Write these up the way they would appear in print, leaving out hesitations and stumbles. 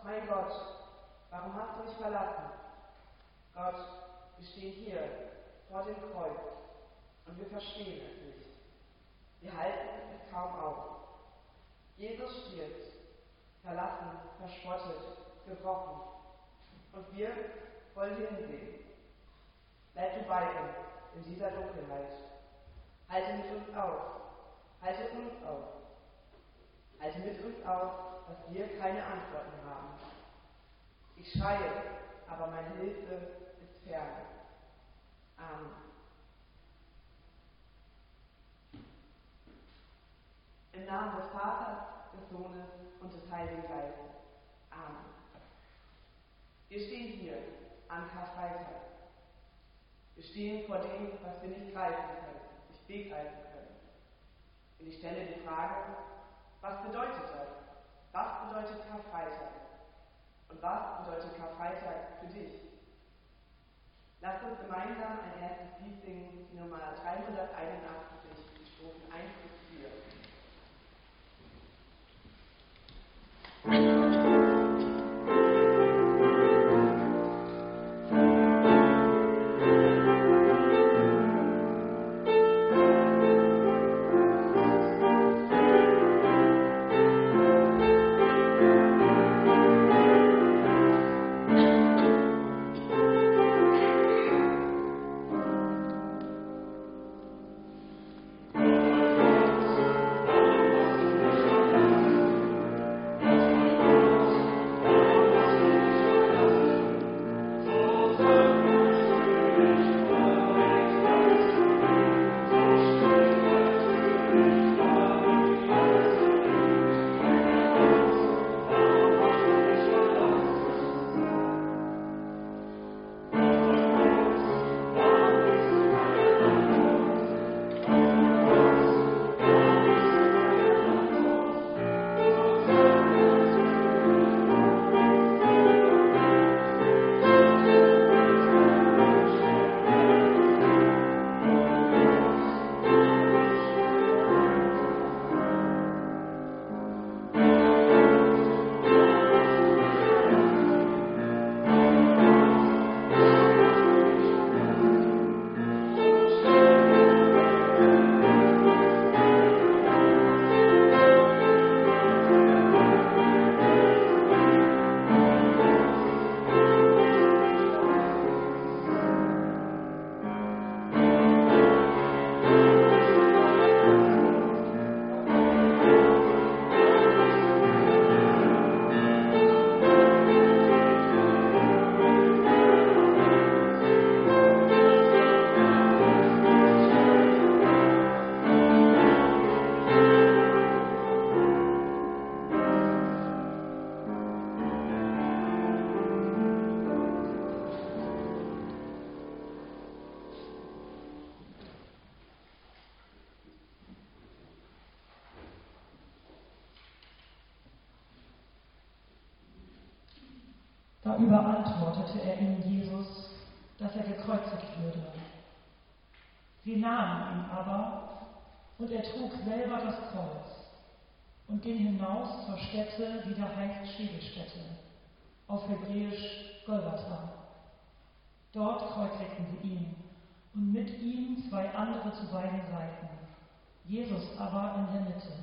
mein Gott, warum hast du mich verlassen? Gott, wir stehen hier vor dem Kreuz und wir verstehen es nicht. Wir halten es kaum auf. Jesus stirbt, verlassen, verspottet, gebrochen. Und wir wollen hinsehen. Bleib du bei uns in dieser Dunkelheit. Halte mit uns auf. Halte uns auf. Halte mit uns auf, dass wir keine Antworten haben. Ich schreie, aber meine Hilfe ist fern. Amen. Im Namen des Vaters, des Sohnes und des Heiligen Geistes. Amen. Wir stehen hier an Karfreitag. Wir stehen vor dem, was wir nicht greifen können, nicht begreifen können. Und ich stelle die Frage, was bedeutet das? Was bedeutet Karfreitag? Und was bedeutet Karfreitag für dich? Lasst uns gemeinsam ein erstes Lied singen, die Nummer 381, die Strophen 1 bis 4. Da überantwortete er ihnen Jesus, dass er gekreuzigt würde. Sie nahmen ihn aber, und er trug selber das Kreuz und ging hinaus zur Stätte, die da heißt Schädelstätte, auf Hebräisch Golgatha. Dort kreuzigten sie ihn und mit ihm zwei andere zu beiden Seiten, Jesus aber in der Mitte.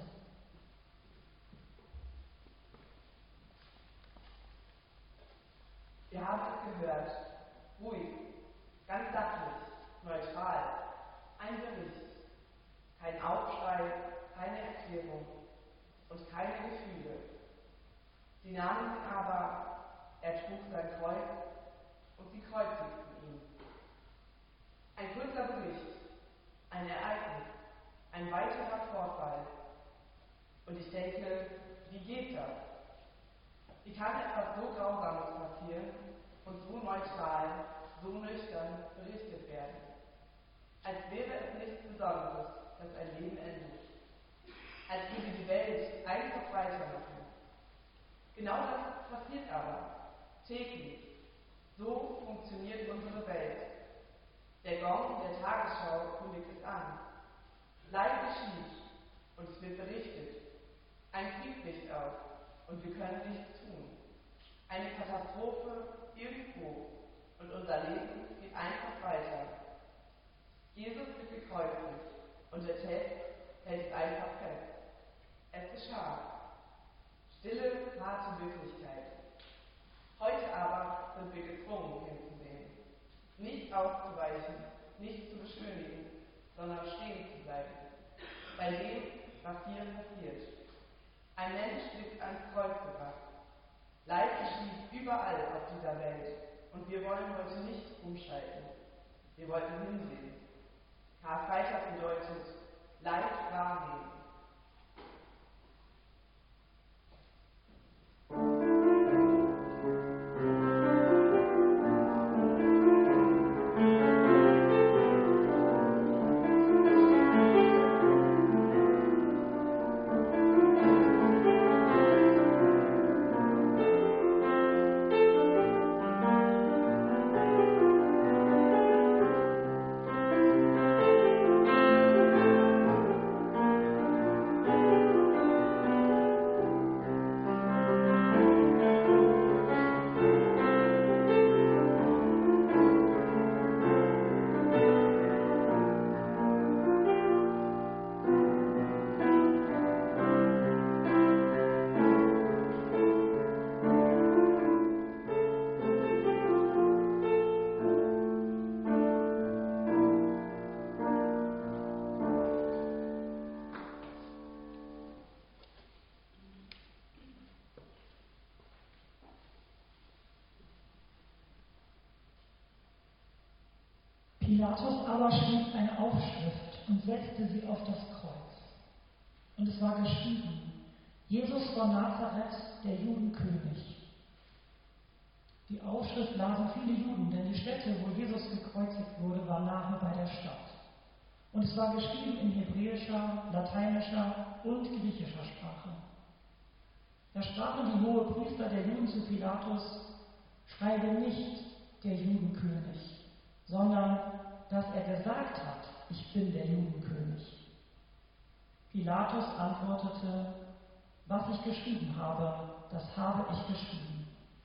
Wir haben es gehört, ruhig, ganz sachlich, neutral, ein Bericht, kein Aufschrei, keine Erklärung und keine Gefühle. Sie nahmen ihn aber, er trug sein Kreuz und sie kreuzigten ihn. Ein kurzer Bericht, ein Ereignis, ein weiterer Vorfall. Und ich denke, wie geht das? Wie kann etwas so Grausames passieren und so neutral, so nüchtern berichtet werden? Als wäre es nichts Besonderes, dass ein Leben endet. Als würde die Welt einfach weitermachen. Genau das passiert aber, täglich. So funktioniert unsere Welt. Der Gong der Tagesschau kündigt es an. Leid geschieht und es wird berichtet. Ein Krieg bricht aus und wir können nichts tun. Eine Katastrophe irgendwo und unser Leben geht einfach weiter. Jesus wird gekreuzigt und der Text hält es einfach fest. Es geschah. Stille, harte Wirklichkeit. Heute aber sind wir gezwungen hinzusehen. Nicht auszuweichen, nicht zu beschönigen, sondern stehen zu bleiben. Bei dem, was hier passiert. Ein Mensch wird ans Kreuz gebracht. Leid geschieht überall auf dieser Welt und wir wollen heute nicht umschalten. Wir wollten hinsehen. Karfreitag bedeutet Leid wahrnehmen. Pilatus aber schrieb eine Aufschrift und setzte sie auf das Kreuz. Und es war geschrieben: Jesus von Nazareth, der Judenkönig. Die Aufschrift lasen viele Juden, denn die Stätte, wo Jesus gekreuzigt wurde, war nahe bei der Stadt. Und es war geschrieben in hebräischer, lateinischer und griechischer Sprache. Da sprachen die Hohepriester der Juden zu Pilatus: Schreibe nicht der Judenkönig, sondern dass er gesagt hat: Ich bin der Judenkönig. Pilatus antwortete: Was ich geschrieben habe, das habe ich geschrieben.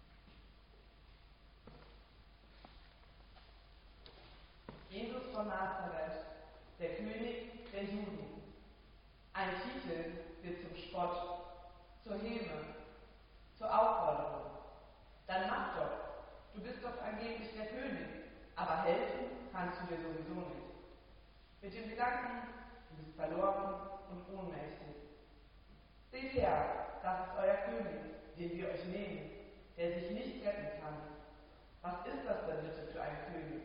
Jesus von Nazareth, der König der Juden. Ein Titel wird zum Spott, zur Häme, zur Aufforderung. Dann mach doch, du bist doch angeblich der König, aber helfen kannst du dir sowieso nicht. Mit dem Gedanken, du bist verloren und ohnmächtig. Seht her, das ist euer König, den wir euch nehmen, der sich nicht retten kann. Was ist das denn bitte für ein König?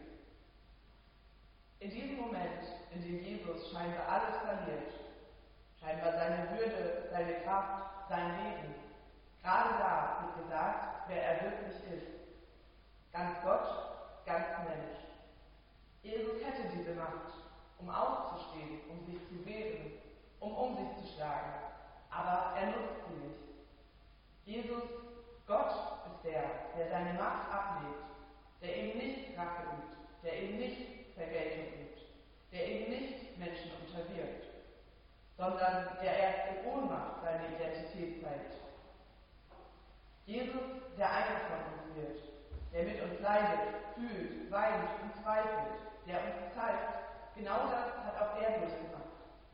In diesem Moment, in dem Jesus scheinbar alles verliert, scheinbar seine Würde, seine Kraft, sein Leben, gerade da wird gesagt, wer er wirklich ist. Ganz Gott, ganz Mensch. Jesus hätte diese Macht, um aufzustehen, um sich zu wehren, um sich zu schlagen, aber er nutzt sie nicht. Jesus, Gott, ist der seine Macht ablegt, der eben nicht Rache übt, der eben nicht Vergeltung übt, der eben nicht Menschen unterwirft, sondern der erst in Ohnmacht seine Identität zeigt. Jesus, der einer von uns wird, der mit uns leidet, fühlt, weint und zweifelt, der uns zeigt, genau das hat auch er durchgemacht.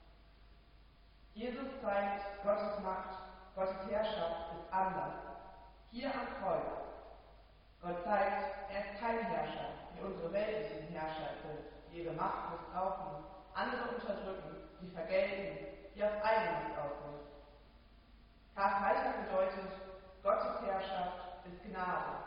Jesus zeigt, Gottes Macht, Gottes Herrschaft ist anders. Hier am Kreuz. Gott zeigt, er ist kein Herrscher, wie unsere weltlichen Herrscher sind, die ihre Macht missbrauchen, andere unterdrücken, die vergelten, die auf Eigenmacht aus sind. Karfreitag bedeutet, Gottes Herrschaft ist Gnade.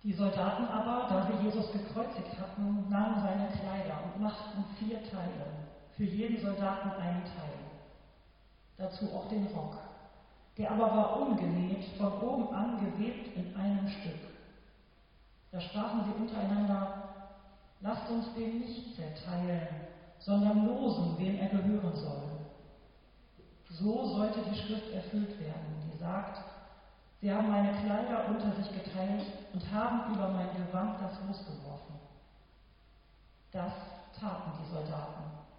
Die Soldaten aber, da sie Jesus gekreuzigt hatten, nahmen seine Kleider und machten 4 Teile, für jeden Soldaten einen Teil. Dazu auch den Rock. Der aber war ungenäht, von oben an gewebt in einem Stück. Da sprachen sie untereinander: Lasst uns den nicht zerteilen, sondern losen, wem er gehören soll. So sollte die Schrift erfüllt werden, die sagt: Sie haben meine Kleider unter sich geteilt und haben über mein Gewand das Los geworfen. Das taten die Soldaten.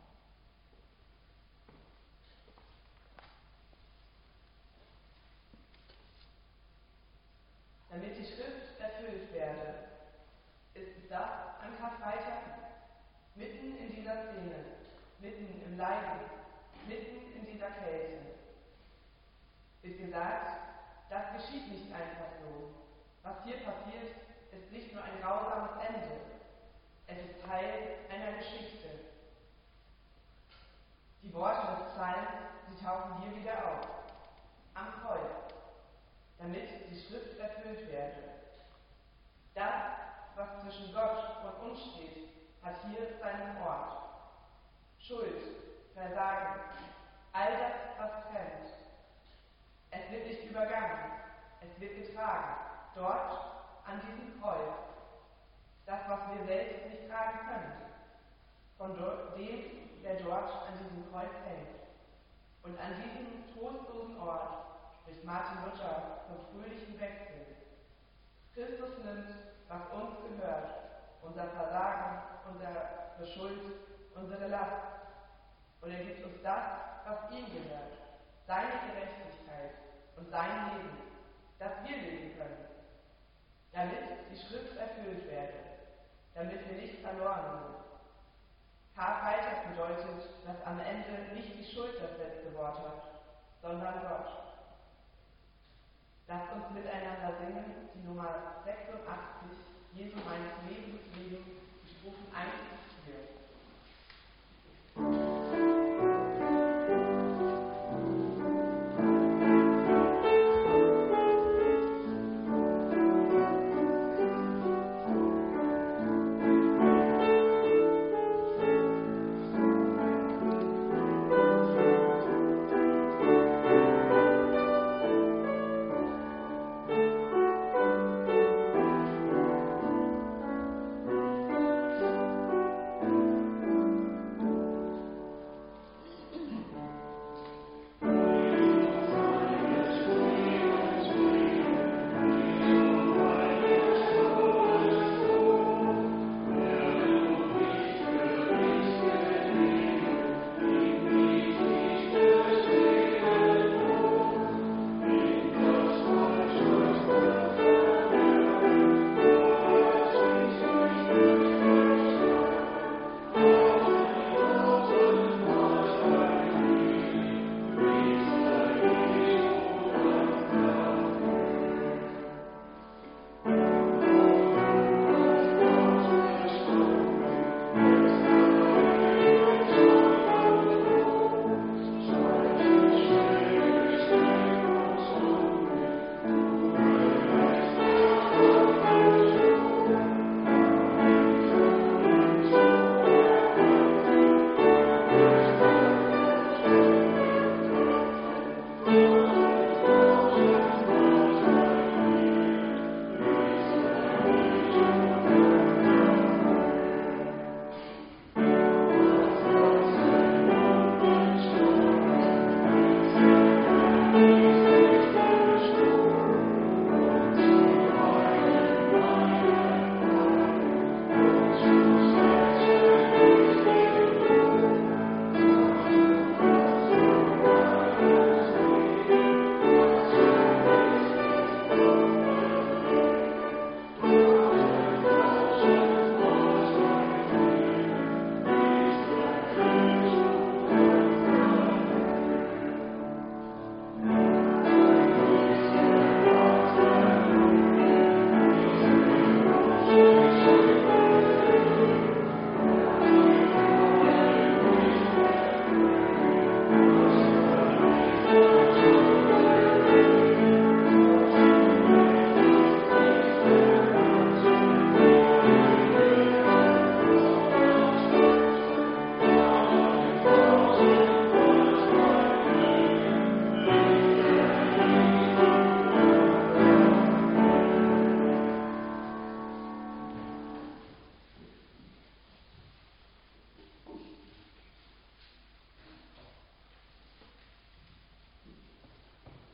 Damit die Schrift erfüllt werde, ist es das an Karfreitag, mitten in dieser Szene, mitten im Leiden, mitten in dieser Kälte. Wird gesagt, das geschieht nicht einfach so. Was hier passiert, ist nicht nur ein grausames Ende, es ist Teil einer Geschichte. Die Worte des Psalms, sie tauchen hier wieder auf, am Kreuz, damit die Schrift erfüllt werde. Das, was zwischen Gott und uns steht, hat hier seinen Ort. Schuld, Versagen, all das, was trennt. Es wird nicht übergangen, es wird getragen, dort an diesem Kreuz. Das, was wir selbst nicht tragen können, von dem, der dort an diesem Kreuz hängt. Und an diesem trostlosen Ort spricht Martin Luther vom fröhlichen Wechsel. Christus nimmt, was uns gehört, unser Versagen, unsere Schuld, unsere Last. Und er gibt uns das, was ihm gehört, seine Gerechtigkeit und sein Leben, dass wir leben können, damit die Schrift erfüllt werde, damit wir nicht verloren sind. Karfreitag bedeutet, dass am Ende nicht die Schuld das letzte Wort hat, sondern Gott. Lasst uns miteinander singen, die Nummer 86, Jesu meines Lebens Leben, die Strophen 1 bis 4.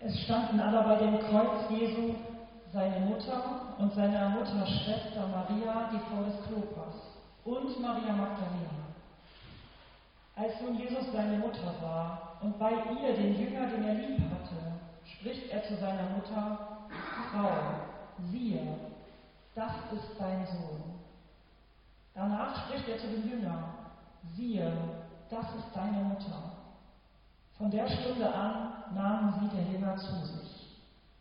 Es standen aber bei dem Kreuz Jesu seine Mutter und seine Mutterschwester Maria, die Frau des Klopas, und Maria Magdalena. Als nun Jesus seine Mutter sah und bei ihr den Jünger, den er lieb hatte, spricht er zu seiner Mutter: Frau, siehe, das ist dein Sohn. Danach spricht er zu dem Jünger: Siehe, das ist deine Mutter. Von der Stunde an nahmen sie der Jünger zu sich.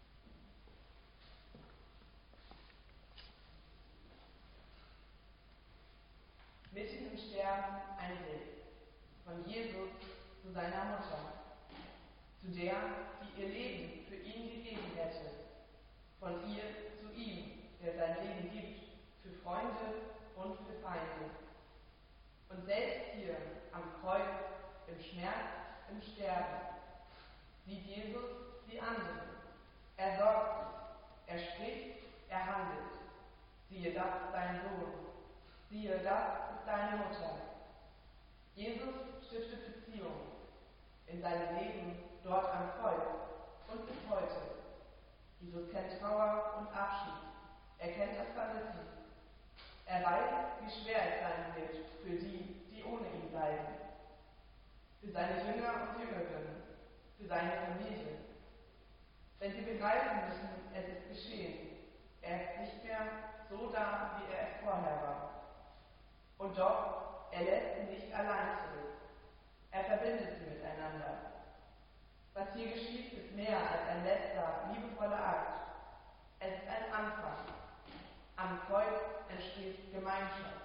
Mitten im Sterben ein Blick von Jesus zu seiner Mutter, zu der, die ihr Leben für ihn gegeben hätte, von ihr zu ihm, der sein Leben gibt, für Freunde und für Feinde. Und selbst hier am Kreuz, im Schmerz, im Sterben, sieht Jesus die andere. Er sorgt sich, er spricht, er handelt. Siehe, das ist dein Sohn. Siehe, das ist deine Mutter. Jesus stiftet Beziehung in seinem Leben dort am Kreuz und bis heute. Jesus kennt Trauer und Abschied. Er kennt das Vermissen. Er weiß, wie schwer es sein wird für die, die ohne ihn bleiben. Für seine Jünger und Jüngerinnen, für seine Familie. Wenn sie begreifen müssen, es ist geschehen. Er ist nicht mehr so da, wie er es vorher war. Und doch, er lässt sie nicht allein zurück. Er verbindet sie miteinander. Was hier geschieht, ist mehr als ein letzter, liebevoller Akt. Es ist ein Anfang. Am Kreuz entsteht Gemeinschaft.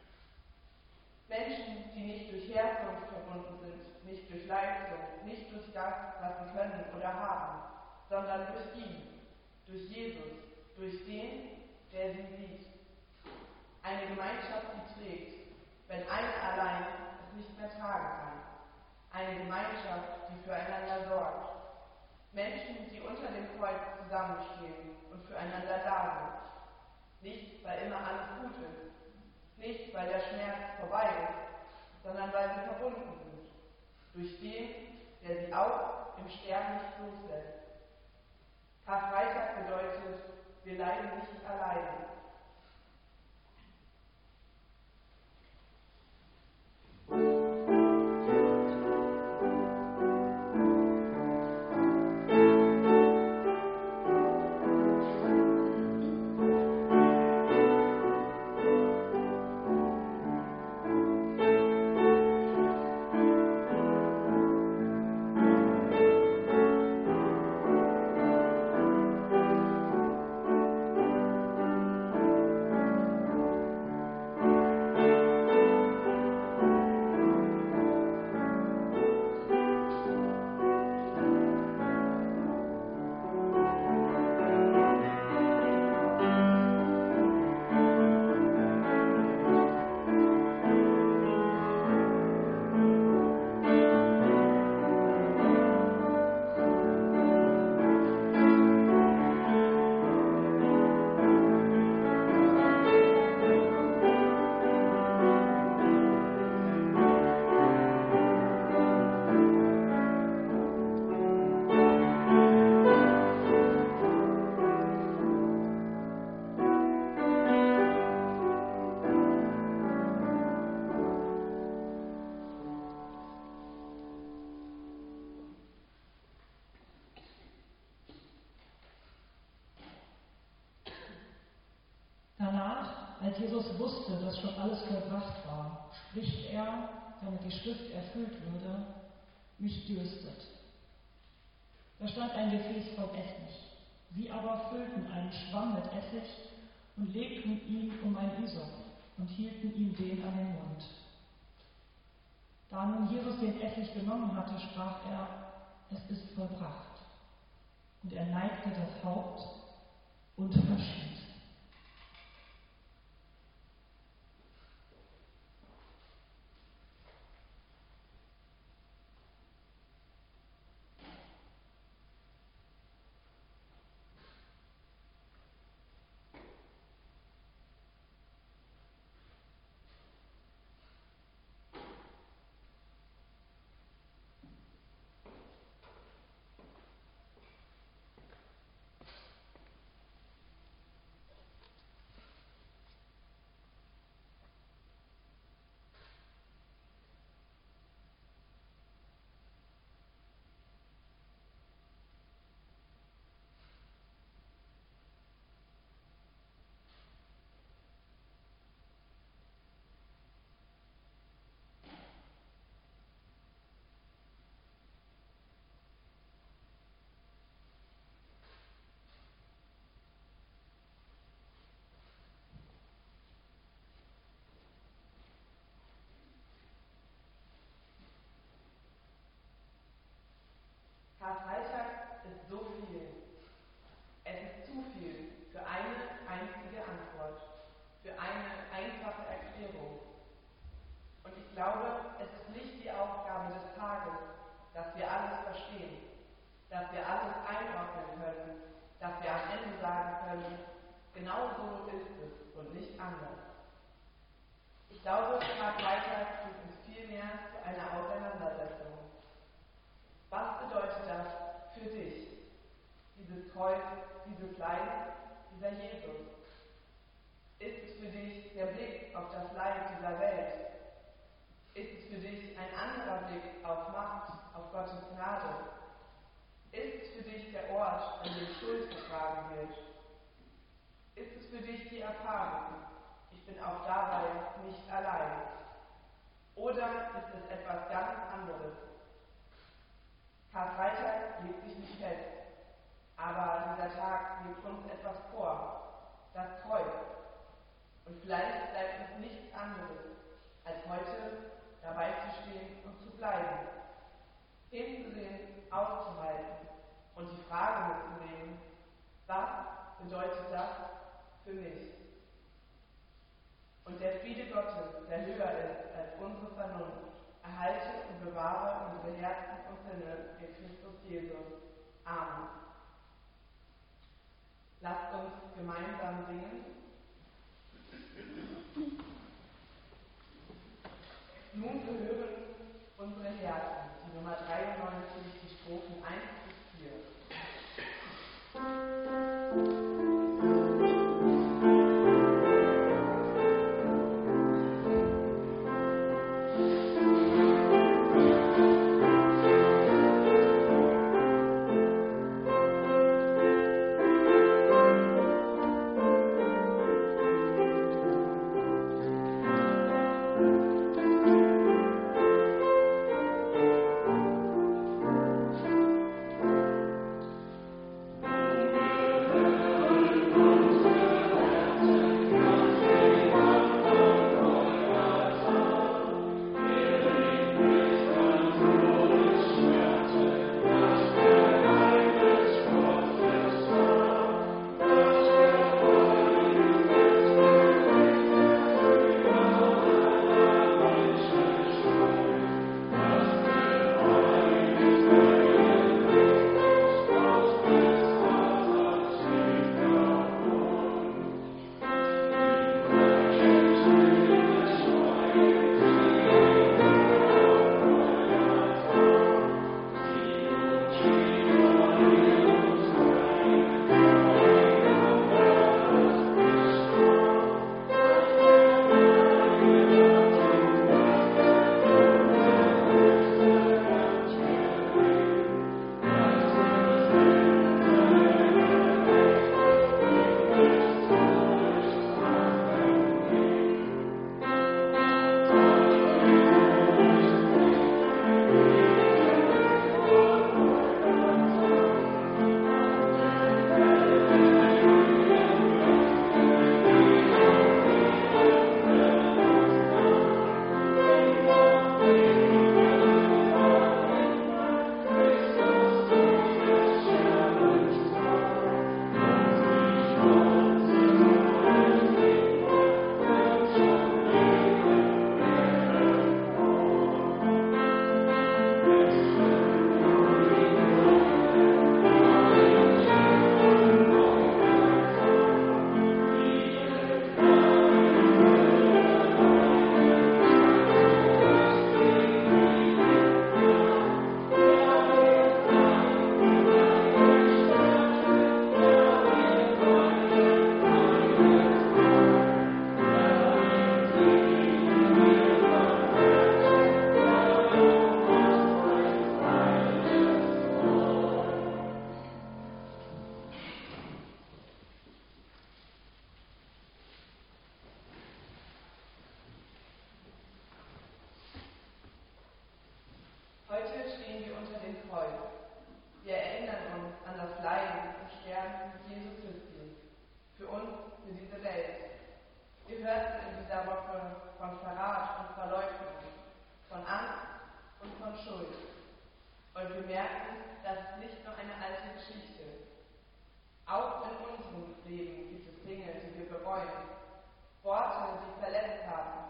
Menschen, die nicht durch Herkunft verbunden sind, nicht durch Leistung, nicht durch das, was sie können oder haben, sondern durch ihn, durch Jesus, durch den, der sie sieht. Eine Gemeinschaft, die trägt, wenn einer allein es nicht mehr tragen kann. Eine Gemeinschaft, die füreinander sorgt. Menschen, die unter dem Kreuz zusammenstehen und füreinander da sind. Nicht, weil immer alles gut ist, nicht, weil der Schmerz vorbei ist, sondern weil sie verbunden sind. Durch den, der sie auch im Sterben nicht loslässt. Karfreitag bedeutet, wir leiden nicht alleine. Danach, als Jesus wusste, dass schon alles vollbracht war, spricht er, damit die Schrift erfüllt würde: Mich dürstet. Da stand ein Gefäß voll Essig. Sie aber füllten einen Schwamm mit Essig und legten ihn um ein Hyssop und hielten ihm den an den Mund. Da nun Jesus den Essig genommen hatte, sprach er: Es ist vollbracht. Und er neigte das Haupt und verschied. alles verstehen, dass wir alles einordnen können, dass wir am Ende sagen können, genau so ist es und nicht anders. Ich glaube, Karfreitag führt uns vielmehr zu einer Auseinandersetzung. Was bedeutet das für dich? Dieses Kreuz, dieses Leid, dieser Jesus? Ist es für dich der Blick auf das Leid dieser Welt? Ist es für dich ein anderer Blick auf Macht, auf Gottes Gnade? Ist es für dich der Ort, an dem Schuld getragen wird? Ist es für dich die Erfahrung, ich bin auch dabei nicht allein? Oder ist es etwas ganz anderes? Karfreitag legt sich nicht fest, aber dieser Tag legt uns etwas vor, das Kreuz. Und vielleicht bleibt uns nichts anderes, als heute dabei zu stehen und zu bleiben, hinzusehen, auszuhalten und die Frage mitzunehmen, was bedeutet das für mich? Und der Friede Gottes, der höher ist als unsere Vernunft, erhalte und bewahre unsere Herzen und Sinne in Christus Jesus. Amen. Lasst uns gemeinsam singen. Nun gehören unsere Herzen, die Nummer 93, die Strophen 1 bis 4.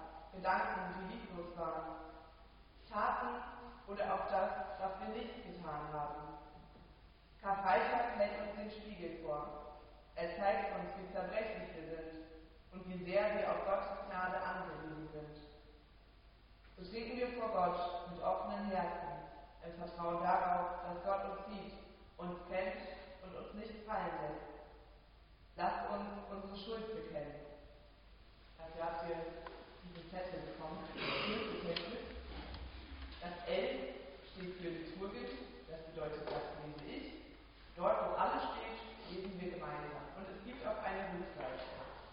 Gedanken, die lieblos waren, Taten oder auch das, was wir nicht getan Er zeigt uns, wie zerbrechlich wir sind und wie sehr wir auf Gottes Gnade angewiesen sind. So treten wir vor Gott mit offenen Herzen, im Vertrauen darauf, dass Gott uns sieht, uns kennt und uns nicht fallen lässt. Lasst uns unsere Schuld bekennen. Dafür habt ihr diese Zettel bekommen. Das L steht für Liturgisch, das bedeutet, das lese ich. Dort, wo alles steht, lesen wir gemeinsam. Und es gibt auch eine Rückseite.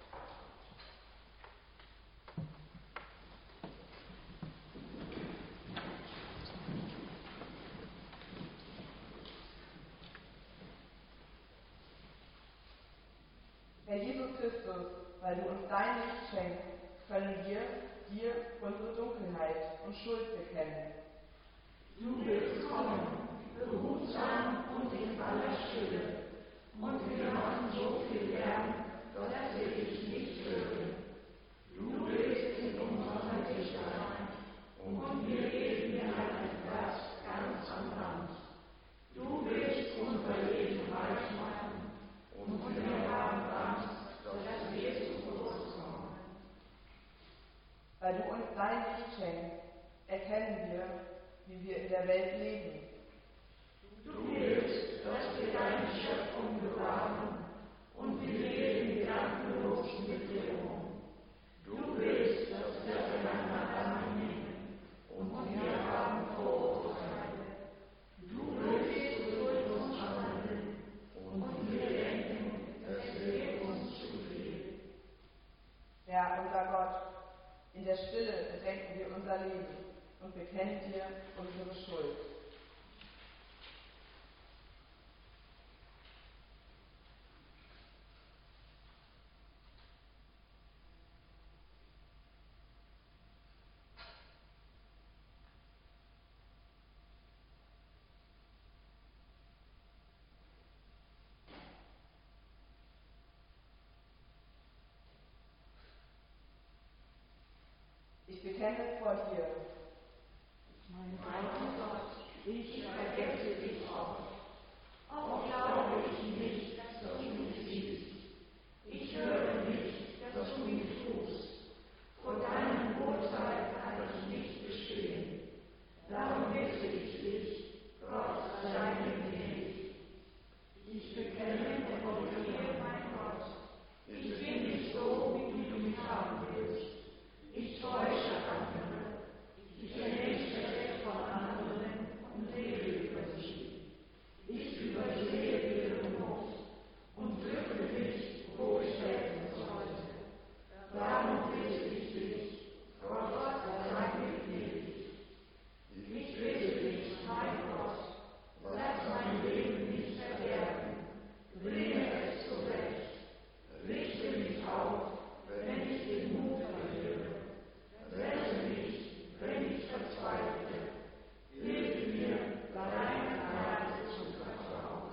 Herr Jesus Christus, weil du uns dein Licht schenkst, können wir dir unsere Dunkelheit und Schuld bekennen. Du willst kommen, behutsam und in aller Stille, und wir machen so viel Lärm, dass wir dich nicht hören. Du willst in unserer Mitte sein, und wir geben dir einen Platz ganz am Rand. Du willst unser Leben reich machen, und wir haben Angst, dass wir zu kurz kommen. Weil du uns dein Licht schenkst, erkennen wir, wie wir in der Welt leben. Du willst, dass wir deine Schöpfung bewahren, und wir leben gedankenlos mit dir um. Du willst, dass wir einander annehmen, und wir haben Vorurteile. Du willst durch uns handeln, und wir denken, es wird uns zu viel. Herr, unser Gott, in der Stille bedenken wir unser Leben und bekennen dir unsere Schuld. Ich bekenne vor dir. Mein Gott, ich vergesse dich oft. Auch glaube ich nicht, dass du mich siehst. Ich höre nicht, dass du mich tust. Vor deinem Urteil kann ich nicht bestehen. Darum bitte ich dich, Gott sei mir gnädig. Ich bekenne vor dir, mein Gott, ich bin nicht so, wie du mich haben willst. Ich täusche andere. Ich ernähre es von anderen und rede über sie. Ich übersehe ihre Not und drücke mich, wo ich helfen sollte. Darum bitte ich dich, Gott sei mir gnädig. Ich bitte dich, mein Gott, lass mein Leben nicht verderben. Bringe es zurecht. Richte mich auf, wenn ich den Mut verliere. Rette mich, wenn ich verzweifle. Hilf mir, deiner Gnade zu vertrauen.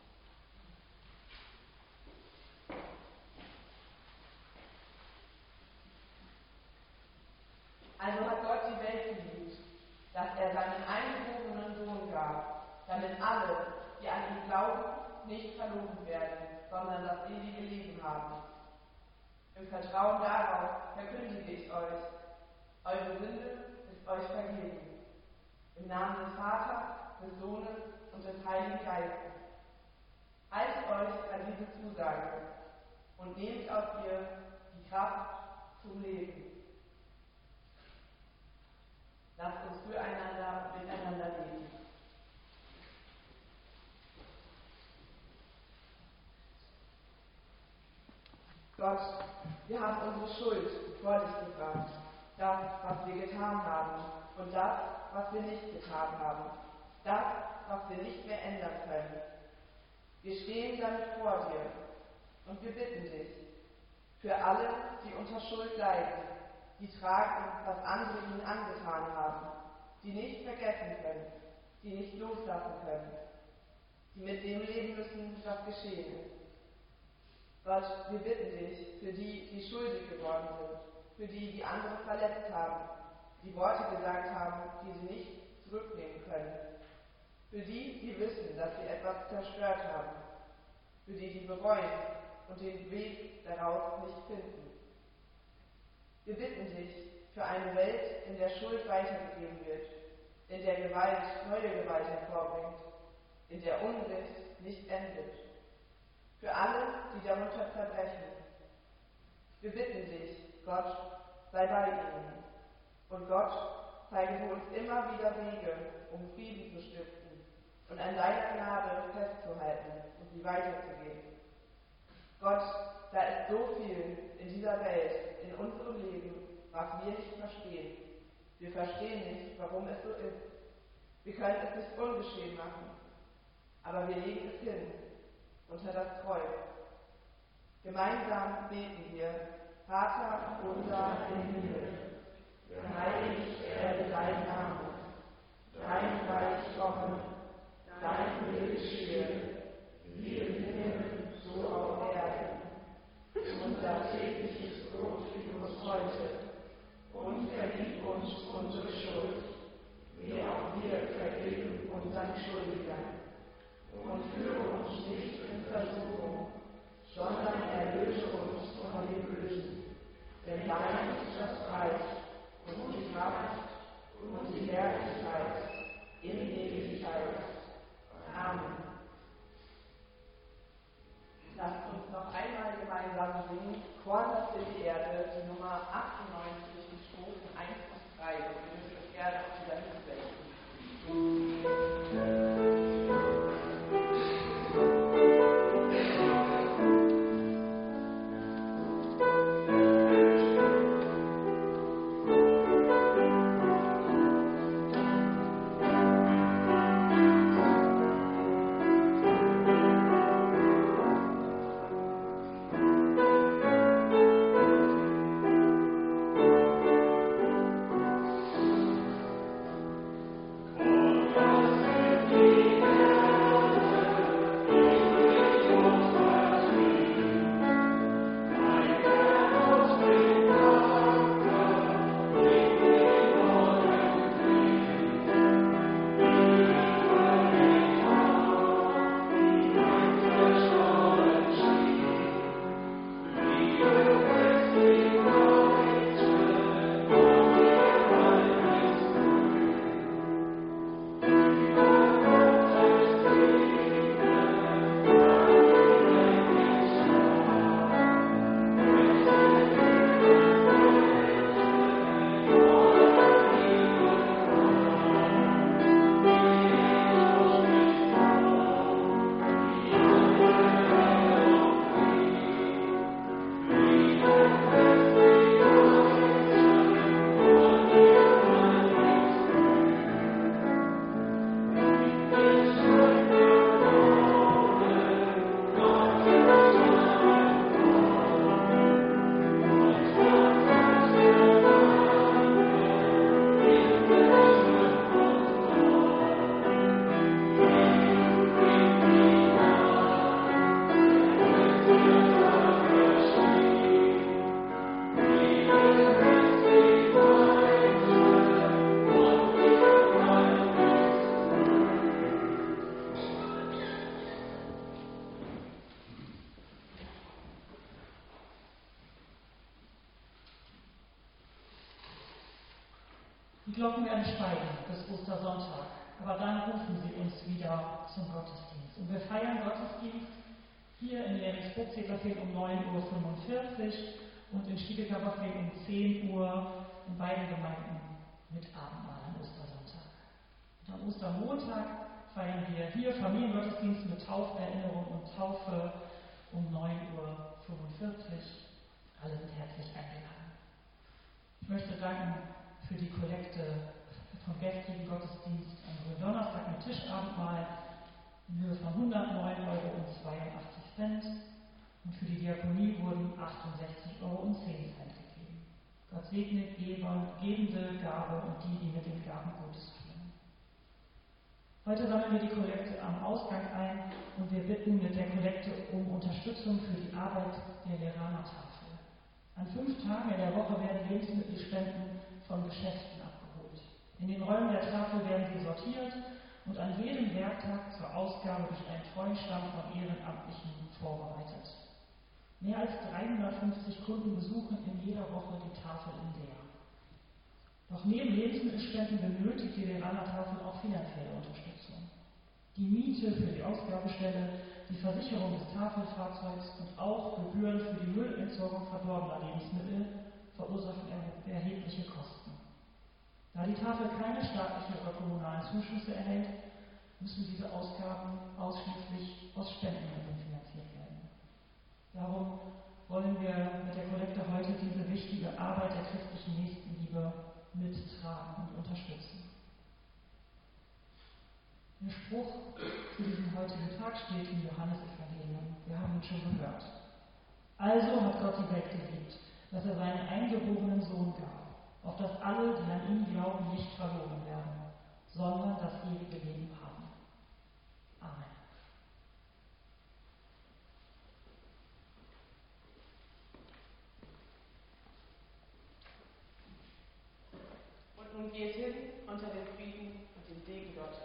Also hat Gott die Welt geliebt, dass er seinen eingeborenen Sohn gab, damit alle, die an ihn glauben, nicht verloren werden, sondern das ewige Leben haben. Im Vertrauen darauf verkündige ich euch, eure Sünde ist euch vergeben. Im Namen des Vaters, des Sohnes und des Heiligen Geistes. Haltet euch an diese Zusage und nehmt aus ihr die Kraft zum Leben. Lasst uns füreinander und miteinander leben. Gott, wir haben unsere Schuld vor dich gebracht. Das, was wir getan haben und das, was wir nicht getan haben. Das, was wir nicht mehr ändern können. Wir stehen damit vor dir und wir bitten dich, für alle, die unter Schuld leiden, die tragen, was andere ihnen angetan haben, die nicht vergessen können, die nicht loslassen können, die mit dem leben müssen, was geschehen ist. Gott, wir bitten dich für die, die schuldig geworden sind, für die, die andere verletzt haben, die Worte gesagt haben, die sie nicht zurücknehmen können, für die, die wissen, dass sie etwas zerstört haben, für die, die bereuen, und den Weg daraus nicht finden. Wir bitten dich für eine Welt, in der Schuld weitergegeben wird, in der Gewalt neue Gewalt hervorbringt, in der Unrecht nicht endet. Für alle, die darunter zerbrechen. Wir bitten dich, Gott, sei bei ihnen. Und Gott, zeige du uns immer wieder Wege, um Frieden zu stiften und an deiner Gnade festzuhalten und sie weiterzugeben. Gott, da ist so viel in dieser Welt, in unserem Leben, was wir nicht verstehen. Wir verstehen nicht, warum es so ist. Wir können es nicht ungeschehen machen, aber wir legen es hin unter das Kreuz. Gemeinsam beten wir, Vater unser im Himmel, geheiligt werde dein Name, dein Reich komme, dein Wille geschehe, wie im Himmel, so auf Erden. Unser tägliches Brot gib uns heute und vergib uns unsere Schuld, wie auch wir vergeben unseren Schuldigern. Und führe uns nicht in Versuchung, sondern erlöse uns von dem Bösen. Denn dein ist das Reich und die Kraft und die Herrlichkeit in Ewigkeit. Amen. Lasst uns noch einmal gemeinsam singen, Chor das in die Erde, die Nummer 98 in Strophen 1 bis 3. Und wir müssen es gerne auch wieder hinwenden. Die Glocken werden schweigen bis Ostersonntag, aber dann rufen sie uns wieder zum Gottesdienst. Und wir feiern Gottesdienst hier in Leringsburg-Zeterfeld um 9:45 Uhr und in Stiegelkammerfeld um 10 Uhr in beiden Gemeinden mit Abendmahl am Ostersonntag. Und am Ostermontag feiern wir hier Familiengottesdienst mit Tauferinnerung und Taufe um 9:45 Uhr. Alle sind herzlich eingeladen. Ich möchte danken für die Kollekte vom gestrigen Gottesdienst am Gründonnerstag mit Tischabendmahl in Höhe von 109,82 € und für die Diakonie wurden 68,10 € gegeben. Gott segne gebende Gabe und die mit den Gaben Gottes führen. Heute sammeln wir die Kollekte am Ausgang ein und wir bitten mit der Kollekte um Unterstützung für die Arbeit der Leranertafel. An 5 Tagen in der Woche werden Lebensmittelspenden von Geschäften abgeholt. In den Räumen der Tafel werden sie sortiert und an jedem Werktag zur Ausgabe durch einen treuen Stamm von Ehrenamtlichen vorbereitet. Mehr als 350 Kunden besuchen in jeder Woche die Tafel in Leer. Doch neben Lebensmittelspenden benötigt die Leeraner Tafel auch finanzielle Unterstützung. Die Miete für die Ausgabestelle, die Versicherung des Tafelfahrzeugs und auch Gebühren für die Müllentsorgung verdorbener Lebensmittel verursachen erhebliche Kosten. Da die Tafel keine staatlichen oder kommunalen Zuschüsse erhält, müssen diese Ausgaben ausschließlich aus Spendenmitteln finanziert werden. Darum wollen wir mit der Kollekte heute diese wichtige Arbeit der christlichen Nächstenliebe mittragen und unterstützen. Der Spruch zu diesem heutigen Tag steht im Johannesevangelium. Wir haben ihn schon gehört. Also hat Gott die Welt geliebt, dass er seinen eingeborenen Sohn gab, auf dass alle, die an ihn glauben, nicht verloren werden, sondern das ewige Leben haben. Amen. Und nun geht hin unter den Frieden und den Segen Gottes.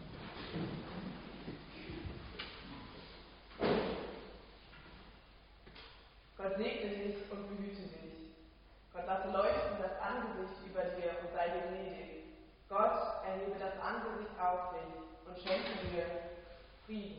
Gott segne dich und behüte dich. Gott lasse leuchten das Angesicht über dir und sei dir gnädig. Gott erhebe das Angesicht auf dich und schenke dir Frieden.